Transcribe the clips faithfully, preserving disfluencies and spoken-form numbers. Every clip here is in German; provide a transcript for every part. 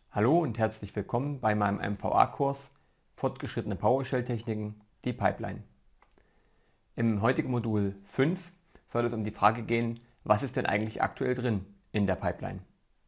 Hallo und herzlich willkommen bei meinem M V A-Kurs Fortgeschrittene PowerShell-Techniken, die Pipeline. Im heutigen Modul fünf soll es um die Frage gehen, was ist denn eigentlich aktuell drin in der Pipeline?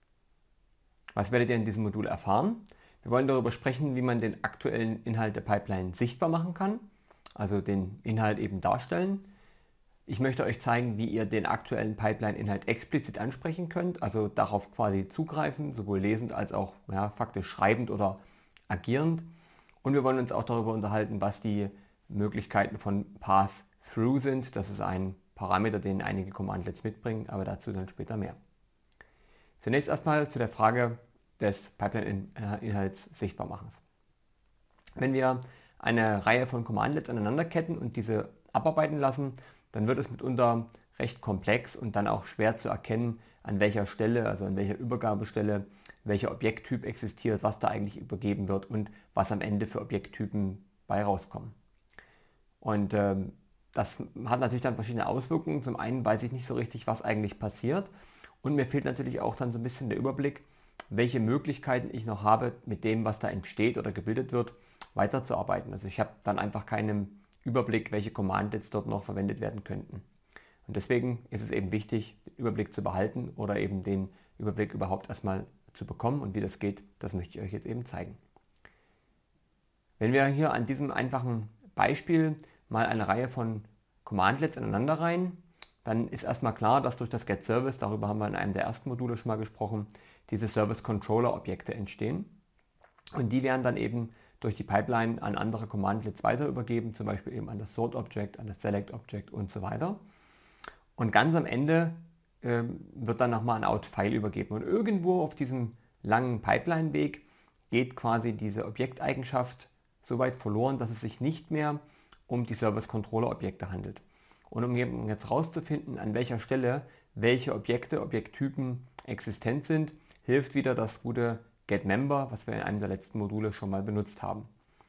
Was werdet ihr in diesem Modul erfahren? Wir wollen darüber sprechen, wie man den aktuellen Inhalt der Pipeline sichtbar machen kann, also den Inhalt eben darstellen. Ich möchte euch zeigen, wie ihr den aktuellen Pipeline-Inhalt explizit ansprechen könnt, also darauf quasi zugreifen, sowohl lesend als auch ja, faktisch schreibend oder agierend. Und wir wollen uns auch darüber unterhalten, was die Möglichkeiten von Pass-Through sind. Das ist ein Parameter, den einige Commandlets mitbringen, aber dazu dann später mehr. Zunächst erstmal zu der Frage des Pipeline-Inhalts Sichtbarmachens. Wenn wir eine Reihe von Commandlets aneinanderketten und diese abarbeiten lassen, dann wird es mitunter recht komplex und dann auch schwer zu erkennen, an welcher Stelle, also an welcher Übergabestelle, welcher Objekttyp existiert, was da eigentlich übergeben wird und was am Ende für Objekttypen bei rauskommen. Und ähm, das hat natürlich dann verschiedene Auswirkungen. Zum einen weiß ich nicht so richtig, was eigentlich passiert, und mir fehlt natürlich auch dann so ein bisschen der Überblick, welche Möglichkeiten ich noch habe, mit dem, was da entsteht oder gebildet wird, weiterzuarbeiten. Also ich habe dann einfach keinen Überblick, welche Commandlets dort noch verwendet werden könnten. Und deswegen ist es eben wichtig, den Überblick zu behalten oder eben den Überblick überhaupt erstmal zu bekommen. Und wie das geht, das möchte ich euch jetzt eben zeigen. Wenn wir hier an diesem einfachen Beispiel mal eine Reihe von Commandlets aneinanderreihen, dann ist erstmal klar, dass durch das getService, darüber haben wir in einem der ersten Module schon mal gesprochen, diese Service-Controller-Objekte entstehen. Und die werden dann eben durch die Pipeline an andere Commandlets weiter übergeben, zum Beispiel eben an das Sort-Object, an das Select-Object und so weiter. Und ganz am Ende äh, wird dann nochmal ein Out-File übergeben. Und irgendwo auf diesem langen Pipeline-Weg geht quasi diese Objekteigenschaft so weit verloren, dass es sich nicht mehr um die Service-Controller-Objekte handelt. Und um jetzt herauszufinden, an welcher Stelle welche Objekte, Objekttypen existent sind, hilft wieder das gute getMember, was wir in einem der letzten Module schon mal benutzt haben.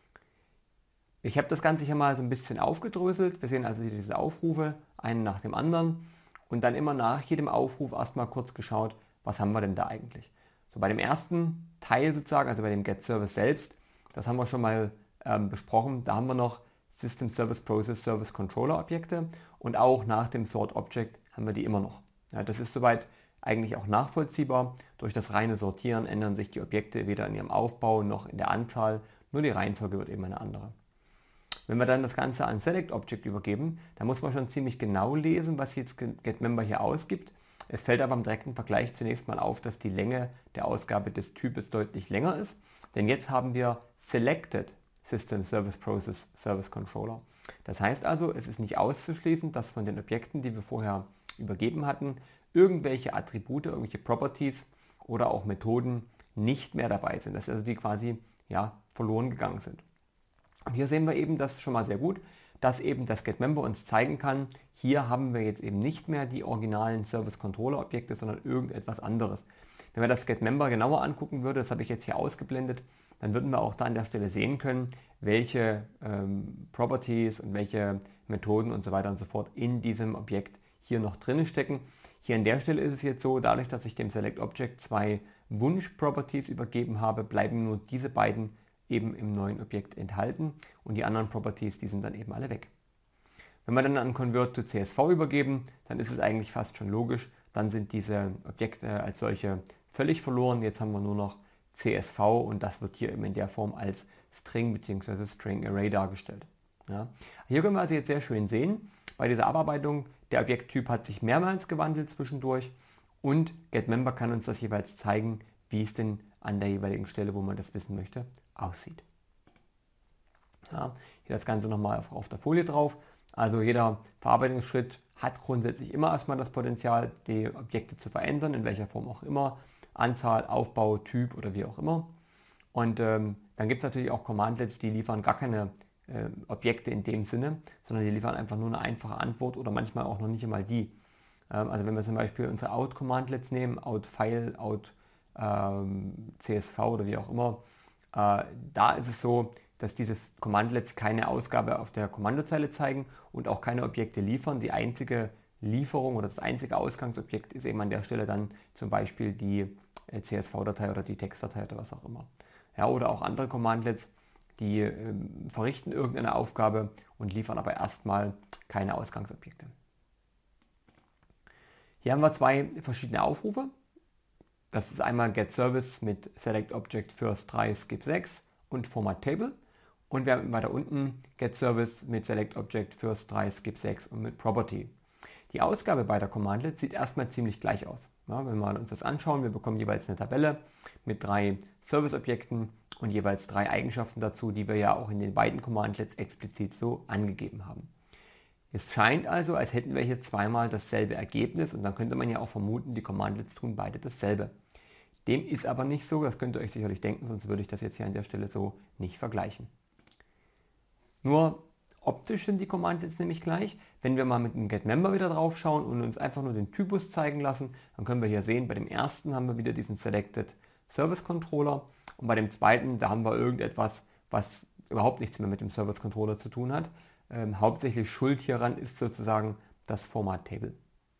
Ich habe das Ganze hier mal so ein bisschen aufgedröselt. Wir sehen also hier diese Aufrufe, einen nach dem anderen, und dann immer nach jedem Aufruf erstmal kurz geschaut, was haben wir denn da eigentlich. So, bei dem ersten Teil sozusagen, also bei dem getService selbst, das haben wir schon mal ähm, besprochen, da haben wir noch System Service Process Service Controller Objekte, und auch nach dem Sort Object haben wir die immer noch. Ja, das ist soweit eigentlich auch nachvollziehbar. Durch das reine Sortieren ändern sich die Objekte weder in ihrem Aufbau noch in der Anzahl, nur die Reihenfolge wird eben eine andere. Wenn wir dann das Ganze an Select Object übergeben, dann muss man schon ziemlich genau lesen, was jetzt getMember hier ausgibt. Es fällt aber im direkten Vergleich zunächst mal auf, dass die Länge der Ausgabe des Types deutlich länger ist, denn jetzt haben wir Selected System Service Process Service Controller. Das heißt also, es ist nicht auszuschließen, dass von den Objekten, die wir vorher übergeben hatten, irgendwelche Attribute, irgendwelche Properties oder auch Methoden nicht mehr dabei sind. Das ist also die quasi ja, verloren gegangen sind. Und hier sehen wir eben das schon mal sehr gut, dass eben das getMember uns zeigen kann, hier haben wir jetzt eben nicht mehr die originalen Service Controller Objekte, sondern irgendetwas anderes. Wenn wir das getMember genauer angucken würden, das habe ich jetzt hier ausgeblendet, dann würden wir auch da an der Stelle sehen können, welche ähm, Properties und welche Methoden und so weiter und so fort in diesem Objekt hier noch drin stecken. Hier an der Stelle ist es jetzt so, dadurch, dass ich dem Select Object zwei Wunsch-Properties übergeben habe, bleiben nur diese beiden eben im neuen Objekt enthalten, und die anderen Properties, die sind dann eben alle weg. Wenn wir dann an Convert to C S V übergeben, dann ist es eigentlich fast schon logisch, dann sind diese Objekte als solche völlig verloren. Jetzt haben wir nur noch C S V, und das wird hier eben in der Form als String bzw. String Array dargestellt. Ja. Hier können wir also jetzt sehr schön sehen, bei dieser Abarbeitung, der Objekttyp hat sich mehrmals gewandelt zwischendurch, und getMember kann uns das jeweils zeigen, wie es denn an der jeweiligen Stelle, wo man das wissen möchte, aussieht. Ja, hier das Ganze nochmal auf, auf der Folie drauf. Also jeder Verarbeitungsschritt hat grundsätzlich immer erstmal das Potenzial, die Objekte zu verändern, in welcher Form auch immer. Anzahl, Aufbau, Typ oder wie auch immer. Und ähm, dann gibt es natürlich auch Commandlets, die liefern gar keine äh, Objekte in dem Sinne, sondern die liefern einfach nur eine einfache Antwort oder manchmal auch noch nicht einmal die. Ähm, also wenn wir zum Beispiel unsere Out-Commandlets nehmen, Out-File, Out ähm, C S V oder wie auch immer, äh, da ist es so, dass diese Commandlets keine Ausgabe auf der Kommandozeile zeigen und auch keine Objekte liefern. Die einzige Lieferung oder das einzige Ausgangsobjekt ist eben an der Stelle dann zum Beispiel die C S V-Datei oder die Textdatei oder was auch immer. Ja, oder auch andere Commandlets, die äh, verrichten irgendeine Aufgabe und liefern aber erstmal keine Ausgangsobjekte. Hier haben wir zwei verschiedene Aufrufe. Das ist einmal getService mit selectObject first drei skip sechs und formatTable. Und wir haben weiter unten getService mit selectObject first drei skip sechs und mit property. Die Ausgabe beider Commandlets sieht erstmal ziemlich gleich aus. Ja, wenn wir uns das anschauen, wir bekommen jeweils eine Tabelle mit drei Serviceobjekten und jeweils drei Eigenschaften dazu, die wir ja auch in den beiden Commandlets explizit so angegeben haben. Es scheint also, als hätten wir hier zweimal dasselbe Ergebnis und dann könnte man ja auch vermuten, die Commandlets tun beide dasselbe. Dem ist aber nicht so, das könnt ihr euch sicherlich denken, sonst würde ich das jetzt hier an der Stelle so nicht vergleichen. Nur optisch sind die Commandlets nämlich gleich. Wenn wir mal mit dem getMember wieder drauf schauen und uns einfach nur den Typus zeigen lassen, dann können wir hier sehen, bei dem ersten haben wir wieder diesen Selected Service Controller und bei dem zweiten, da haben wir irgendetwas, was überhaupt nichts mehr mit dem Service Controller zu tun hat. Ähm, hauptsächlich schuld hieran ist sozusagen das formatTable.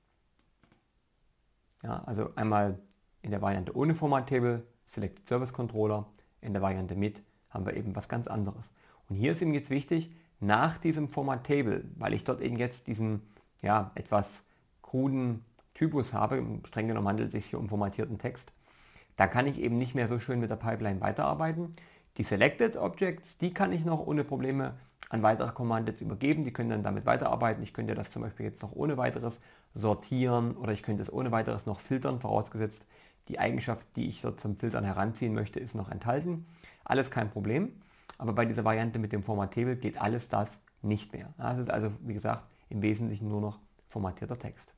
Ja, also einmal in der Variante ohne formatTable, Selected Service Controller, in der Variante mit haben wir eben was ganz anderes. Und hier ist eben jetzt wichtig, nach diesem formatTable, weil ich dort eben jetzt diesen ja, etwas kruden Typus habe, streng genommen handelt es sich hier um formatierten Text, da kann ich eben nicht mehr so schön mit der Pipeline weiterarbeiten. Die Selected Objects, die kann ich noch ohne Probleme an weitere Commandlets übergeben, die können dann damit weiterarbeiten. Ich könnte das zum Beispiel jetzt noch ohne weiteres sortieren oder ich könnte es ohne weiteres noch filtern, vorausgesetzt die Eigenschaft, die ich dort zum Filtern heranziehen möchte, ist noch enthalten. Alles kein Problem. Aber bei dieser Variante mit dem formatTable geht alles das nicht mehr. Das ist also, wie gesagt, im Wesentlichen nur noch formatierter Text.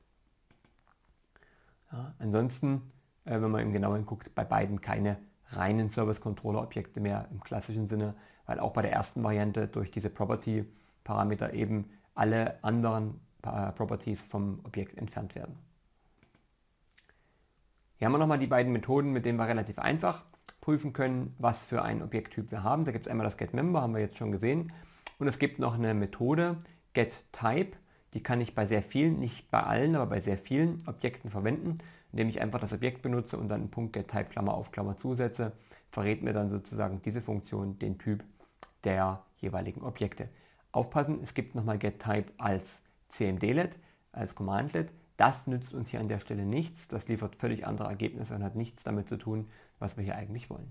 Ja, ansonsten, äh, wenn man im Genauer hinguckt, bei beiden keine reinen Service-Controller-Objekte mehr im klassischen Sinne, weil auch bei der ersten Variante durch diese Property-Parameter eben alle anderen äh, Properties vom Objekt entfernt werden. Hier haben wir nochmal die beiden Methoden, mit denen wir relativ einfach prüfen können, was für ein Objekttyp wir haben. Da gibt es einmal das getMember, haben wir jetzt schon gesehen. Und es gibt noch eine Methode, getType. Die kann ich bei sehr vielen, nicht bei allen, aber bei sehr vielen Objekten verwenden, indem ich einfach das Objekt benutze und dann einen Punkt getType Klammer auf Klammer zusetze, verrät mir dann sozusagen diese Funktion den Typ der jeweiligen Objekte. Aufpassen, es gibt nochmal getType als cmdlet, als Commandlet. Das nützt uns hier an der Stelle nichts. Das liefert völlig andere Ergebnisse und hat nichts damit zu tun, was wir hier eigentlich wollen.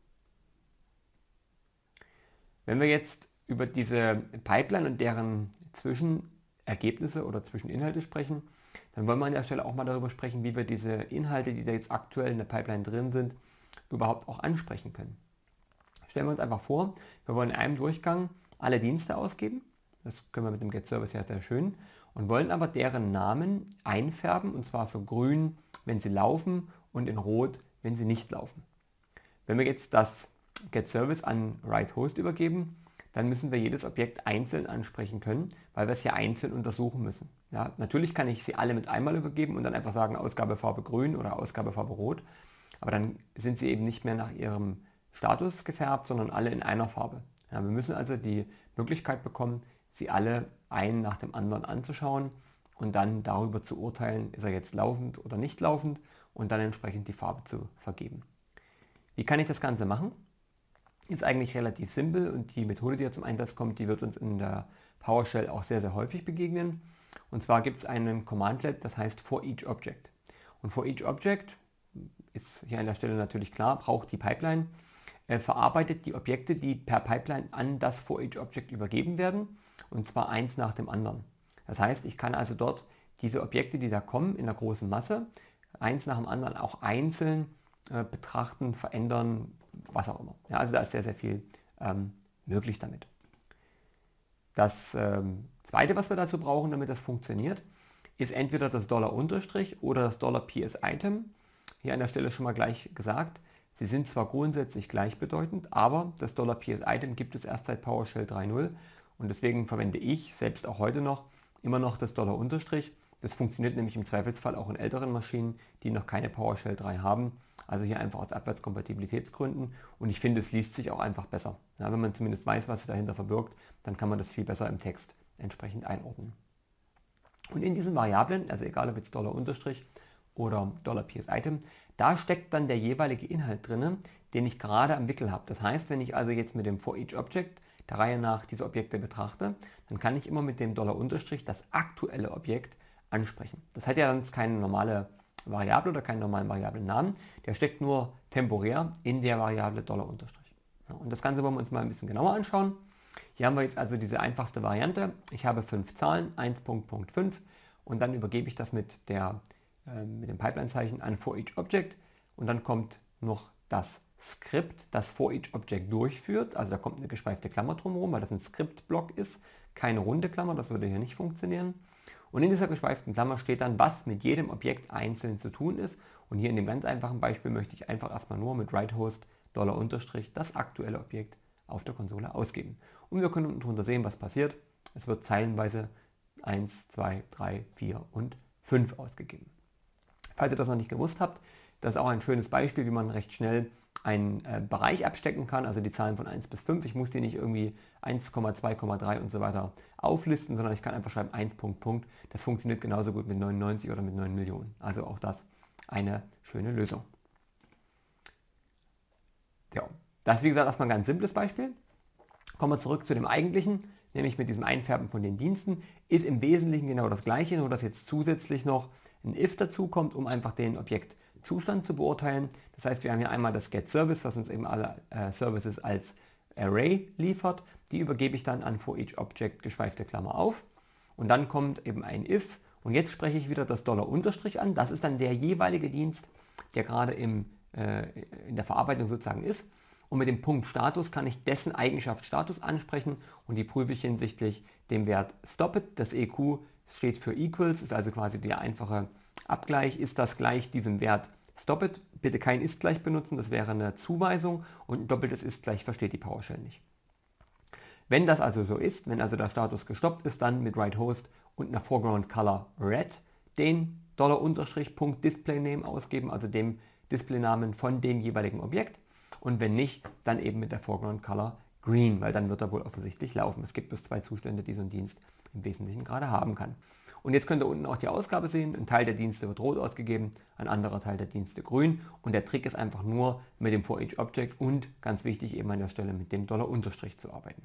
Wenn wir jetzt über diese Pipeline und deren Zwischenergebnisse oder Zwischeninhalte sprechen, dann wollen wir an der Stelle auch mal darüber sprechen, wie wir diese Inhalte, die da jetzt aktuell in der Pipeline drin sind, überhaupt auch ansprechen können. Stellen wir uns einfach vor, wir wollen in einem Durchgang alle Dienste ausgeben. Das können wir mit dem getService ja sehr schön. Und wollen aber deren Namen einfärben, und zwar für grün, wenn sie laufen, und in rot, wenn sie nicht laufen. Wenn wir jetzt das getService an WriteHost übergeben, dann müssen wir jedes Objekt einzeln ansprechen können, weil wir es ja einzeln untersuchen müssen. Ja, natürlich kann ich sie alle mit einmal übergeben und dann einfach sagen Ausgabefarbe grün oder Ausgabefarbe rot, aber dann sind sie eben nicht mehr nach ihrem Status gefärbt, sondern alle in einer Farbe. Ja, wir müssen also die Möglichkeit bekommen, sie alle einen nach dem anderen anzuschauen und dann darüber zu urteilen, ist er jetzt laufend oder nicht laufend und dann entsprechend die Farbe zu vergeben. Wie kann ich das Ganze machen? Ist eigentlich relativ simpel und die Methode, die hier zum Einsatz kommt, die wird uns in der PowerShell auch sehr, sehr häufig begegnen. Und zwar gibt es einen Commandlet, das heißt forEachObject. Und forEachObject ist hier an der Stelle natürlich klar, braucht die Pipeline, äh, verarbeitet die Objekte, die per Pipeline an das forEachObject übergeben werden, und zwar eins nach dem anderen. Das heißt, ich kann also dort diese Objekte, die da kommen, in der großen Masse, eins nach dem anderen auch einzeln äh, betrachten, verändern, was auch immer. Ja, also da ist sehr, sehr viel ähm, möglich damit. Das ähm, Zweite, was wir dazu brauchen, damit das funktioniert, ist entweder das Dollar-Unterstrich oder das Dollar-P S-Item. Hier an der Stelle schon mal gleich gesagt, sie sind zwar grundsätzlich gleichbedeutend, aber das Dollar-P S-Item gibt es erst seit PowerShell drei Punkt null und deswegen verwende ich, selbst auch heute noch, immer noch das Dollar-Unterstrich. Das funktioniert nämlich im Zweifelsfall auch in älteren Maschinen, die noch keine PowerShell drei haben. Also hier einfach aus Abwärtskompatibilitätsgründen und ich finde, es liest sich auch einfach besser. Ja, wenn man zumindest weiß, was sich dahinter verbirgt, dann kann man das viel besser im Text entsprechend einordnen. Und in diesen Variablen, also egal ob jetzt Dollar Unterstrich oder Dollar $PSItem, da steckt dann der jeweilige Inhalt drin, den ich gerade am Wickel habe. Das heißt, wenn ich also jetzt mit dem ForEachObject der Reihe nach diese Objekte betrachte, dann kann ich immer mit dem Dollar Unterstrich das aktuelle Objekt ansprechen. Das hat ja sonst keine normale Variable oder keinen normalen Variablennamen. Der steckt nur temporär in der Variable Dollar Unterstrich. Ja, und das Ganze wollen wir uns mal ein bisschen genauer anschauen. Hier haben wir jetzt also diese einfachste Variante. Ich habe fünf Zahlen, eins Punkt Punkt fünf, und dann übergebe ich das mit, der, äh, mit dem Pipeline-Zeichen an ForEachObject, und dann kommt noch das Skript, das ForEachObject durchführt. Also da kommt eine geschweifte Klammer drumherum, weil das ein Skriptblock ist, keine runde Klammer, das würde hier nicht funktionieren. Und in dieser geschweiften Klammer steht dann, was mit jedem Objekt einzeln zu tun ist. Und hier in dem ganz einfachen Beispiel möchte ich einfach erstmal nur mit WriteHost Dollar Unterstrich das aktuelle Objekt auf der Konsole ausgeben. Und wir können unten drunter sehen, was passiert. Es wird zeilenweise eins, zwei, drei, vier und fünf ausgegeben. Falls ihr das noch nicht gewusst habt, das ist auch ein schönes Beispiel, wie man recht schnell einen äh, Bereich abstecken kann, also die Zahlen von eins bis fünf. Ich muss die nicht irgendwie eins, zwei, drei und so weiter auflisten, sondern ich kann einfach schreiben eins, Punkt, Punkt. Das funktioniert genauso gut mit neunundneunzig oder mit neun Millionen. Also auch das eine schöne Lösung. Ja, das ist wie gesagt erstmal ein ganz simples Beispiel. Kommen wir zurück zu dem eigentlichen, nämlich mit diesem Einfärben von den Diensten. Ist im Wesentlichen genau das gleiche, nur dass jetzt zusätzlich noch ein if dazu kommt, um einfach den Objektzustand zu beurteilen. Das heißt, wir haben hier einmal das getService, was uns eben alle äh, Services als Array liefert. Die übergebe ich dann an ForEachObject geschweifte Klammer auf. Und dann kommt eben ein if. Und jetzt spreche ich wieder das Dollar Unterstrich an. Das ist dann der jeweilige Dienst, der gerade im, äh, in der Verarbeitung sozusagen ist. Und mit dem Punkt Status kann ich dessen Eigenschaft Status ansprechen, und die prüfe ich hinsichtlich dem Wert StopIt. Das E Q steht für Equals, ist also quasi der einfache Abgleich. Ist das gleich diesem Wert StopIt? Bitte kein ist gleich benutzen, das wäre eine Zuweisung, und ein doppeltes ist gleich versteht die PowerShell nicht. Wenn das also so ist, wenn also der Status gestoppt ist, dann mit WriteHost und einer Foreground Color Red den Dollar Unterstrich Punkt DisplayName ausgeben, also dem Displaynamen von dem jeweiligen Objekt. Und wenn nicht, dann eben mit der Foreground Color Green, weil dann wird er wohl offensichtlich laufen. Es gibt bloß zwei Zustände, die so ein Dienst im Wesentlichen gerade haben kann. Und jetzt könnt ihr unten auch die Ausgabe sehen. Ein Teil der Dienste wird rot ausgegeben, ein anderer Teil der Dienste grün. Und der Trick ist einfach nur mit dem ForEachObject und, ganz wichtig eben an der Stelle, mit dem Dollar Unterstrich zu arbeiten.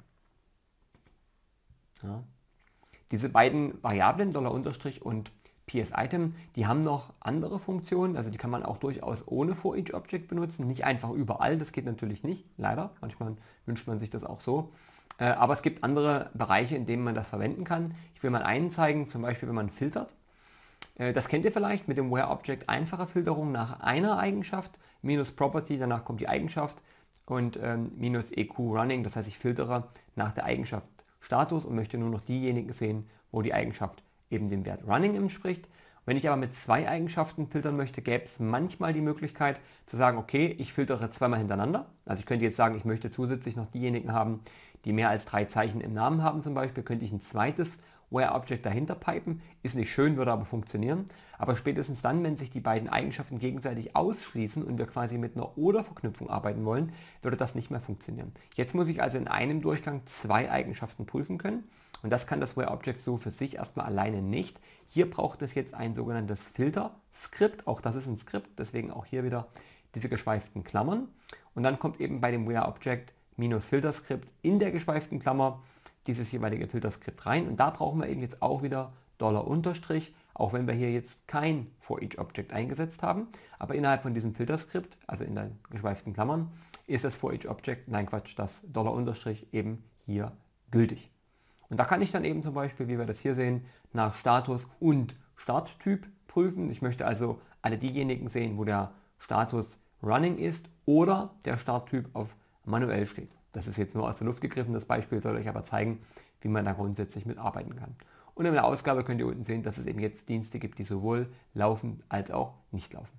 Ja. Diese beiden Variablen, Dollar Unterstrich und PSItem, die haben noch andere Funktionen, also die kann man auch durchaus ohne ForEachObject benutzen, nicht einfach überall, das geht natürlich nicht, leider, manchmal wünscht man sich das auch so, äh, aber es gibt andere Bereiche, in denen man das verwenden kann. Ich will mal einen zeigen, zum Beispiel wenn man filtert. Äh, das kennt ihr vielleicht mit dem WhereObject, einfache Filterung nach einer Eigenschaft, minus Property, danach kommt die Eigenschaft, und ähm, minus E Q Running, das heißt ich filtere nach der Eigenschaft Status und möchte nur noch diejenigen sehen, wo die Eigenschaft eben dem Wert Running entspricht. Wenn ich aber mit zwei Eigenschaften filtern möchte, gäbe es manchmal die Möglichkeit zu sagen, okay, ich filtere zweimal hintereinander. Also ich könnte jetzt sagen, ich möchte zusätzlich noch diejenigen haben, die mehr als drei Zeichen im Namen haben zum Beispiel, könnte ich ein zweites WhereObject dahinter pipen. Ist nicht schön, würde aber funktionieren. Aber spätestens dann, wenn sich die beiden Eigenschaften gegenseitig ausschließen und wir quasi mit einer Oder-Verknüpfung arbeiten wollen, würde das nicht mehr funktionieren. Jetzt muss ich also in einem Durchgang zwei Eigenschaften prüfen können. Und das kann das WhereObject so für sich erstmal alleine nicht. Hier braucht es jetzt ein sogenanntes Filter-Skript. Auch das ist ein Skript, deswegen auch hier wieder diese geschweiften Klammern. Und dann kommt eben bei dem WhereObject minus Filterskript in der geschweiften Klammer dieses jeweilige Filterskript rein. Und da brauchen wir eben jetzt auch wieder Dollar Unterstrich, auch wenn wir hier jetzt kein ForEachObject eingesetzt haben. Aber innerhalb von diesem Filterskript, also in den geschweiften Klammern, ist das ForEachObject, nein Quatsch, das Dollar Unterstrich eben hier gültig. Und da kann ich dann eben zum Beispiel, wie wir das hier sehen, nach Status und Starttyp prüfen. Ich möchte also alle diejenigen sehen, wo der Status Running ist oder der Starttyp auf manuell steht. Das ist jetzt nur aus der Luft gegriffen, das Beispiel soll euch aber zeigen, wie man da grundsätzlich mitarbeiten kann. Und in der Ausgabe könnt ihr unten sehen, dass es eben jetzt Dienste gibt, die sowohl laufen als auch nicht laufen.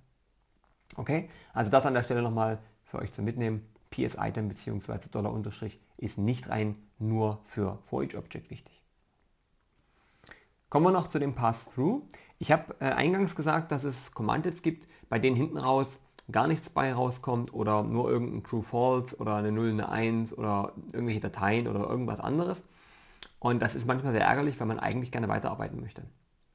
Okay, also das an der Stelle nochmal für euch zum Mitnehmen. PSItem bzw. Dollar Unterstrich ist nicht rein nur für ForEachObject wichtig. Kommen wir noch zu dem Pass-Through. Ich habe äh, eingangs gesagt, dass es Command-Its gibt, bei denen hinten raus gar nichts bei rauskommt oder nur irgendein True-False oder eine null, eine eins oder irgendwelche Dateien oder irgendwas anderes. Und das ist manchmal sehr ärgerlich, weil man eigentlich gerne weiterarbeiten möchte.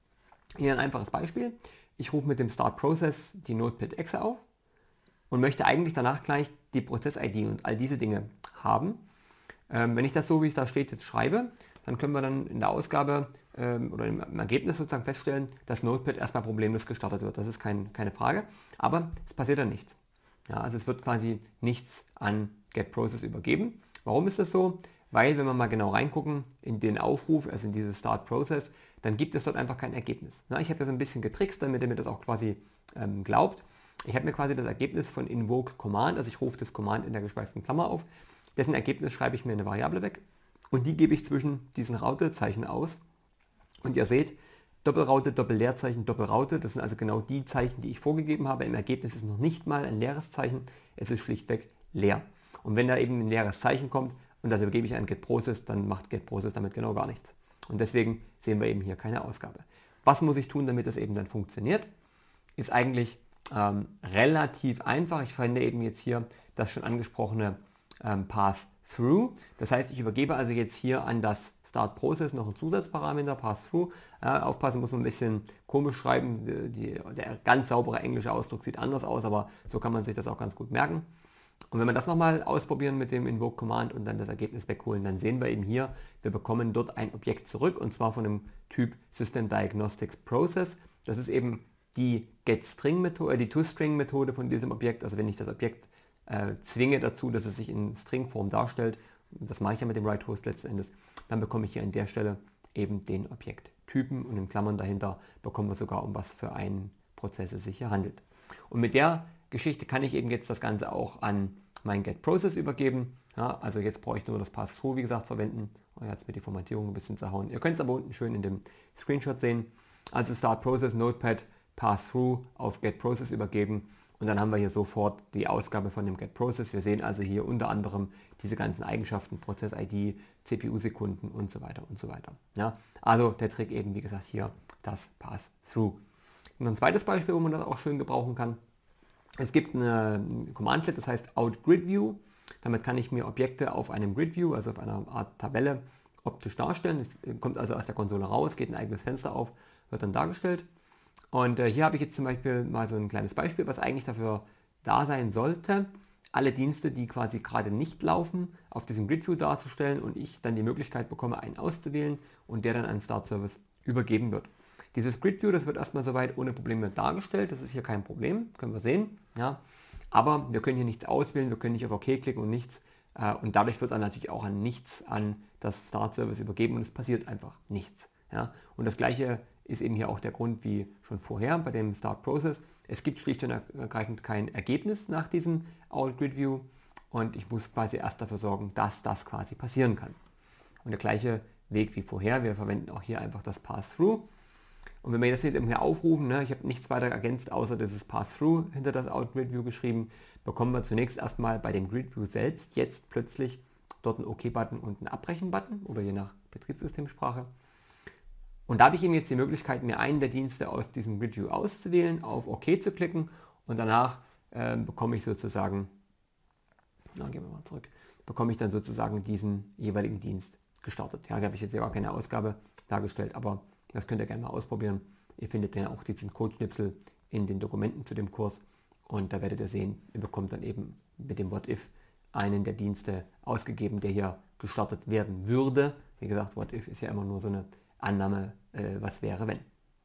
Hier ein einfaches Beispiel. Ich rufe mit dem Start Process die Notepad-Exe auf und möchte eigentlich danach gleich die Prozess-I D und all diese Dinge haben. Ähm, wenn ich das so, wie es da steht, jetzt schreibe, dann können wir dann in der Ausgabe ähm, oder im, im Ergebnis sozusagen feststellen, dass Notepad erstmal problemlos gestartet wird. Das ist kein, keine Frage, aber es passiert dann nichts. Ja, also es wird quasi nichts an GetProcess übergeben. Warum ist das so? Weil, wenn wir mal genau reingucken in den Aufruf, also in dieses Start Process, dann gibt es dort einfach kein Ergebnis. Na, ich habe das ein bisschen getrickst, damit ihr mir das auch quasi ähm, glaubt. Ich habe mir quasi das Ergebnis von Invoke Command, also ich rufe das Command in der geschweiften Klammer auf, dessen Ergebnis schreibe ich mir eine Variable weg und die gebe ich zwischen diesen Rautezeichen aus. Und ihr seht, Doppelraute, Doppelleerzeichen, Doppelraute, das sind also genau die Zeichen, die ich vorgegeben habe. Im Ergebnis ist noch nicht mal ein leeres Zeichen, es ist schlichtweg leer. Und wenn da eben ein leeres Zeichen kommt und das übergebe ich an GetProcess, dann macht GetProcess damit genau gar nichts. Und deswegen sehen wir eben hier keine Ausgabe. Was muss ich tun, damit das eben dann funktioniert? Ist eigentlich ähm, relativ einfach. Ich verwende eben jetzt hier das schon angesprochene ähm, Pass-Through. Das heißt, ich übergebe also jetzt hier an das Start Process noch einen Zusatzparameter, Pass-Through. Äh, aufpassen, muss man ein bisschen komisch schreiben. Die, der ganz saubere englische Ausdruck sieht anders aus, aber so kann man sich das auch ganz gut merken. Und wenn wir das nochmal ausprobieren mit dem Invoke Command und dann das Ergebnis wegholen, dann sehen wir eben hier, wir bekommen dort ein Objekt zurück und zwar von dem Typ System Diagnostics Process. Das ist eben die GetString-Methode, äh, die ToString-Methode von diesem Objekt. Also wenn ich das Objekt äh, zwinge dazu, dass es sich in Stringform darstellt, das mache ich ja mit dem WriteHost letzten Endes, dann bekomme ich hier an der Stelle eben den Objekttypen und in Klammern dahinter bekommen wir sogar, um was für einen Prozess es sich hier handelt. Und mit der Geschichte kann ich eben jetzt das Ganze auch an mein GetProcess übergeben. Ja, also jetzt brauche ich nur das Pass-Through, wie gesagt, verwenden. Oh, jetzt mit die Formatierung ein bisschen zerhauen. Ihr könnt es aber unten schön in dem Screenshot sehen. Also Start Process, Notepad, Pass-Through auf GetProcess übergeben. Und dann haben wir hier sofort die Ausgabe von dem GetProcess. Wir sehen also hier unter anderem diese ganzen Eigenschaften, Prozess-I D, C P U-Sekunden und so weiter und so weiter. Ja, also der Trick eben, wie gesagt, hier das Pass-Through. Und ein zweites Beispiel, wo man das auch schön gebrauchen kann. Es gibt eine Command-Line, das heißt OutGridView. Damit kann ich mir Objekte auf einem GridView, also auf einer Art Tabelle, optisch darstellen. Es kommt also aus der Konsole raus, geht ein eigenes Fenster auf, wird dann dargestellt. Und äh, hier habe ich jetzt zum Beispiel mal so ein kleines Beispiel, was eigentlich dafür da sein sollte, alle Dienste, die quasi gerade nicht laufen, auf diesem GridView darzustellen und ich dann die Möglichkeit bekomme, einen auszuwählen und der dann an Start Service übergeben wird. Dieses GridView, das wird erstmal soweit ohne Probleme dargestellt, das ist hier kein Problem, können wir sehen. Ja. Aber wir können hier nichts auswählen, wir können nicht auf OK klicken und nichts. Äh, und dadurch wird dann natürlich auch an nichts an das Start Service übergeben und es passiert einfach nichts. Ja. Und das gleiche ist eben hier auch der Grund wie schon vorher bei dem Start Process. Es gibt schlicht und ergreifend kein Ergebnis nach diesem OutGridView und ich muss quasi erst dafür sorgen, dass das quasi passieren kann. Und der gleiche Weg wie vorher, wir verwenden auch hier einfach das Pass-Through. Und wenn wir das jetzt eben hier aufrufen, ne, ich habe nichts weiter ergänzt, außer dieses Pass-Through hinter das OutGridView geschrieben, bekommen wir zunächst erstmal bei dem GridView selbst jetzt plötzlich dort einen OK-Button und einen Abbrechen-Button oder je nach Betriebssystemsprache. Und da habe ich eben jetzt die Möglichkeit, mir einen der Dienste aus diesem GridView auszuwählen, auf OK zu klicken und danach äh, bekomme ich sozusagen, na, gehen wir mal zurück, bekomme ich dann sozusagen diesen jeweiligen Dienst gestartet. Ja, da habe ich jetzt ja gar keine Ausgabe dargestellt, aber das könnt ihr gerne mal ausprobieren. Ihr findet dann auch diesen Codeschnipsel in den Dokumenten zu dem Kurs und da werdet ihr sehen, ihr bekommt dann eben mit dem What-If einen der Dienste ausgegeben, der hier gestartet werden würde. Wie gesagt, What-If ist ja immer nur so eine Annahme, äh, was wäre, wenn.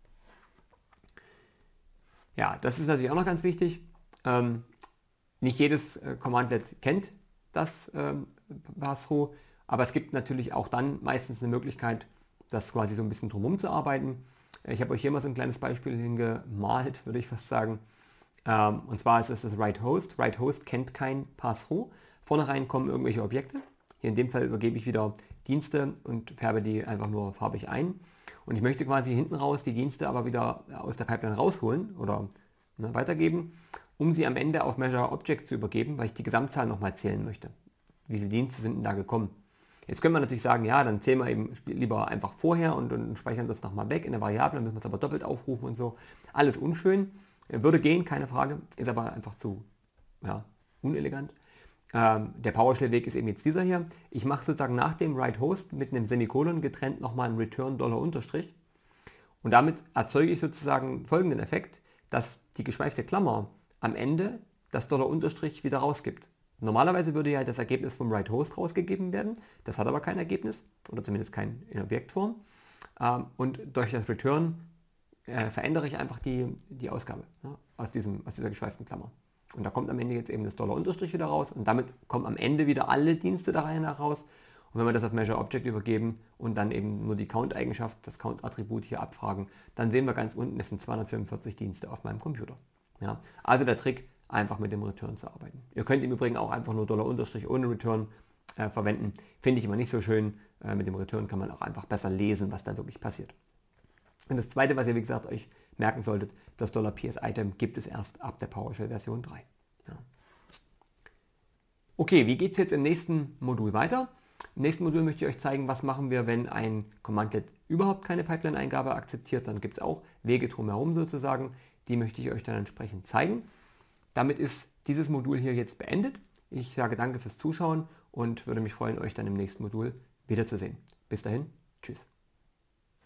Ja, das ist natürlich auch noch ganz wichtig. Ähm, nicht jedes äh, Commandlet kennt das ähm, Pass-Through, aber es gibt natürlich auch dann meistens eine Möglichkeit, das quasi so ein bisschen drumherum zu arbeiten. Ich habe euch hier mal so ein kleines Beispiel hingemalt, würde ich fast sagen. Ähm, und zwar ist es das WriteHost. WriteHost kennt kein Pass-Through. Vornherein kommen irgendwelche Objekte. Hier in dem Fall übergebe ich wieder Dienste und färbe die einfach nur farbig ein. Und ich möchte quasi hinten raus die Dienste aber wieder aus der Pipeline rausholen oder ne, weitergeben, um sie am Ende auf Measure Object zu übergeben, weil ich die Gesamtzahl nochmal zählen möchte. Wie viele Dienste sind denn da gekommen? Jetzt können wir natürlich sagen, ja, dann zählen wir eben lieber einfach vorher und, und speichern das nochmal weg in der Variable, dann müssen wir es aber doppelt aufrufen und so. Alles unschön. Würde gehen, keine Frage, ist aber einfach zu ja, unelegant. Ähm, der PowerShell-Weg ist eben jetzt dieser hier. Ich mache sozusagen nach dem WriteHost mit einem Semikolon getrennt nochmal einen Return Dollar Unterstrich Und damit erzeuge ich sozusagen folgenden Effekt, dass die geschweifte Klammer am Ende das Dollar Unterstrich wieder rausgibt. Normalerweise würde ja das Ergebnis vom Write Host rausgegeben werden, das hat aber kein Ergebnis oder zumindest kein in Objektform. Und durch das Return äh, verändere ich einfach die, die Ausgabe, ja, aus, diesem, aus dieser geschweiften Klammer. Und da kommt am Ende jetzt eben das Dollar Unterstrich wieder raus und damit kommen am Ende wieder alle Dienste der Reihe nach raus. Und wenn wir das auf Measure Object übergeben und dann eben nur die Count-Eigenschaft, das Count-Attribut hier abfragen, dann sehen wir ganz unten, es sind zweihundertfünfundvierzig Dienste auf meinem Computer. Ja, also der Trick, einfach mit dem Return zu arbeiten. Ihr könnt im Übrigen auch einfach nur Dollar Unterstrich ohne Return äh, verwenden. Finde ich immer nicht so schön. Äh, mit dem Return kann man auch einfach besser lesen, was da wirklich passiert. Und das zweite, was ihr wie gesagt euch merken solltet, das $ps-Item gibt es erst ab der PowerShell Version drei. Ja. Okay, wie geht es jetzt im nächsten Modul weiter? Im nächsten Modul möchte ich euch zeigen, was machen wir, wenn ein Commandlet überhaupt keine Pipeline-Eingabe akzeptiert. Dann gibt es auch Wege drumherum sozusagen. Die möchte ich euch dann entsprechend zeigen. Damit ist dieses Modul hier jetzt beendet. Ich sage danke fürs Zuschauen und würde mich freuen, euch dann im nächsten Modul wiederzusehen. Bis dahin, tschüss.